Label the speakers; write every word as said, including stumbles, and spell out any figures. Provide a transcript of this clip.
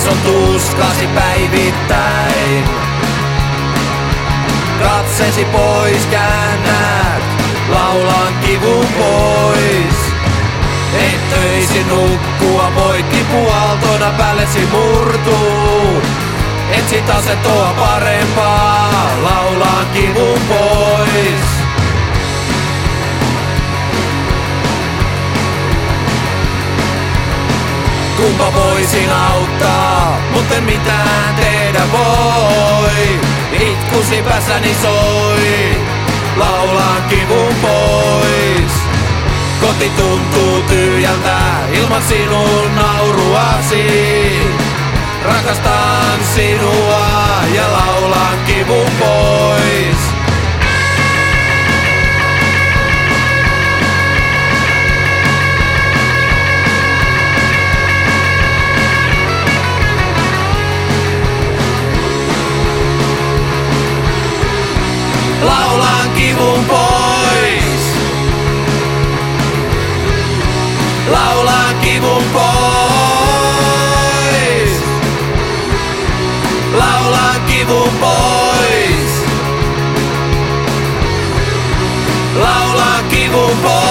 Speaker 1: katson tuskasi päivittäin. Katsesi pois käännät, laulan kivun pois. Et töisi nukkua, poikki puhaltona päällesi murtuu. Etsit asentoa parempaa, laulan kivun pois. Kumpa voisin auttaa, mutten mitään tehdä voi. Itkusi päässäni soi, laulan kivun pois. Koti tuntuu tyhjältä ilman sinun nauruasi. Rakastan sinua ja laulan kivun pois. Laulan kivun pois. Laulan kivun pois. Laulan kivun pois. Laulan kivun pois.